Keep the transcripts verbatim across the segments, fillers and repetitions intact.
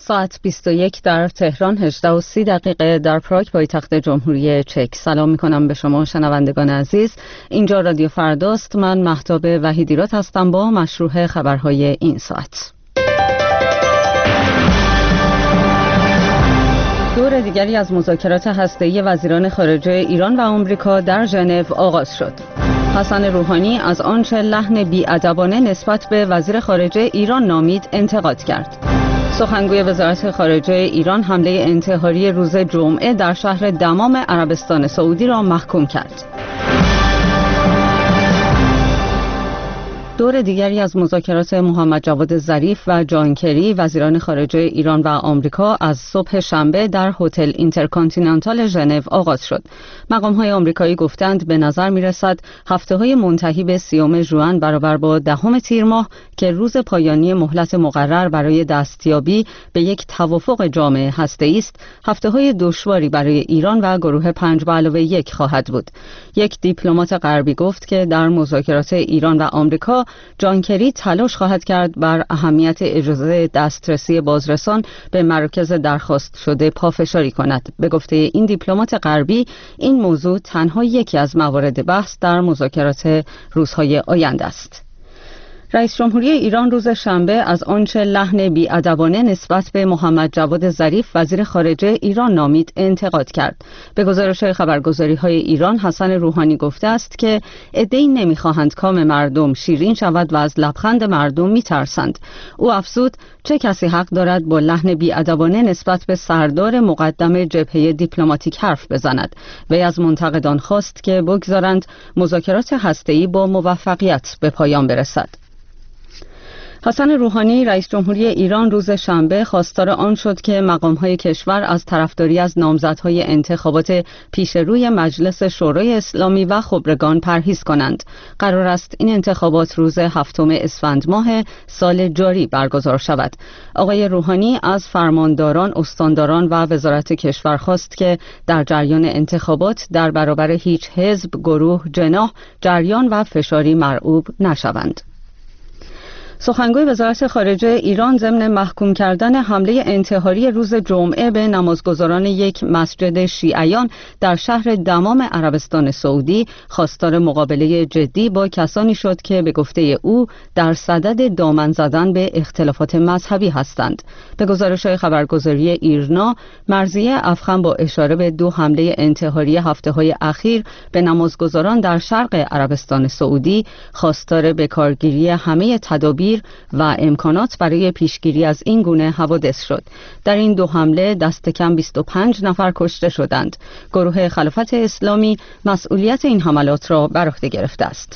ساعت بیست و یک در تهران، هجده و سی دقیقه در پراگ پایتخت جمهوری چک. سلام میکنم به شما شنوندگان عزیز. اینجا رادیو فرداست. من مهتاب وحیدیراد هستم با مشروع خبرهای این ساعت. دور دیگری از مذاکرات هسته‌ای وزیران خارجه ایران و آمریکا در ژنو آغاز شد. حسن روحانی از آنچه لحن بی‌ادبانه نسبت به وزیر خارجه ایران نامید انتقاد کرد. سخنگوی وزارت خارجه ایران حمله انتحاری روز جمعه در شهر دمام عربستان سعودی را محکوم کرد. دور دیگری از مذاکرات محمد جواد ظریف و جان کری وزیران خارجه ایران و آمریکا از صبح شنبه در هتل اینترکانتیننتال ژنو آغاز شد. مقام‌های آمریکایی گفتند به نظر می‌رسد هفته‌های منتهی به سیوم ژوئن برابر با دهم تیر ماه که روز پایانی مهلت مقرر برای دستیابی به یک توافق جامع هسته‌ای است، هفته‌های دشواری برای ایران و گروه پنج به علاوه یک خواهد بود. یک دیپلمات غربی گفت که در مذاکرات ایران و آمریکا جان کری تلاش خواهد کرد بر اهمیت اجازه دسترسی بازرسان به مراکز درخواست شده پافشاری کند. به گفته این دیپلمات غربی، این موضوع تنها یکی از موارد بحث در مذاکرات روزهای آینده است. رئیس جمهوری ایران روز شنبه از آنچه لحن بی‌ادبانه نسبت به محمد جواد ظریف وزیر خارجه ایران نامید انتقاد کرد. به گزارش خبرگزاری‌های ایران، حسن روحانی گفته است که عده‌ای نمی‌خواهند کام مردم شیرین شود و از لبخند مردم می‌ترسند. او افزود چه کسی حق دارد با لحن بی‌ادبانه نسبت به سردار مقدم جبهه دیپلماتیک حرف بزند. وی از منتقدان خواست که بگذارند مذاکرات هسته‌ای با موفقیت به پایان برسد. حسن روحانی رئیس جمهوری ایران روز شنبه خواستار آن شد که مقام‌های کشور از طرفداری از نامزدهای انتخابات پیش روی مجلس شورای اسلامی و خبرگان پرهیز کنند. قرار است این انتخابات روز هفتم اسفند ماه سال جاری برگزار شود. آقای روحانی از فرمانداران، استانداران و وزارت کشور خواست که در جریان انتخابات در برابر هیچ حزب، گروه، جناح، جریان و فشاری مرعوب نشوند. سخنگوی وزارت خارجه ایران ضمن محکوم کردن حمله انتحاری روز جمعه به نمازگزاران یک مسجد شیعیان در شهر دمام عربستان سعودی خواستار مقابله جدی با کسانی شد که به گفته او در صدد دامن زدن به اختلافات مذهبی هستند. به گزارش خبرگزاری ایرنا، مرضیه افخم با اشاره به دو حمله انتحاری هفته‌های اخیر به نمازگزاران در شرق عربستان سعودی خواستار بکارگیری همه تدابیر و امکانات برای پیشگیری از این گونه حوادث شد. در این دو حمله دست کم بیست و پنج نفر کشته شدند. گروه خلافت اسلامی مسئولیت این حملات را بر عهده گرفته است.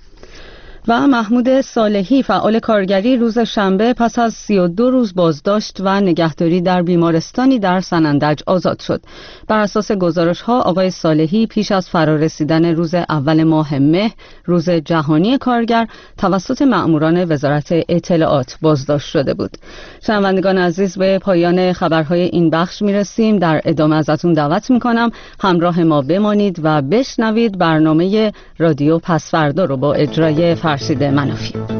و محمود صالحی فعال کارگری روز شنبه پس از سی و دو روز بازداشت و نگهداری در بیمارستانی در سنندج آزاد شد. بر اساس گزارش‌ها آقای صالحی پیش از فرارسیدن روز اول ماه مه، روز جهانی کارگر، توسط مأموران وزارت اطلاعات بازداشت شده بود. شنوندگان عزیز، به پایان خبرهای این بخش میرسیم. در ادامه ازتون دعوت میکنم همراه ما بمانید و بشنوید برنامه رادیو پسفردا رو با اجرای فرشید منافی.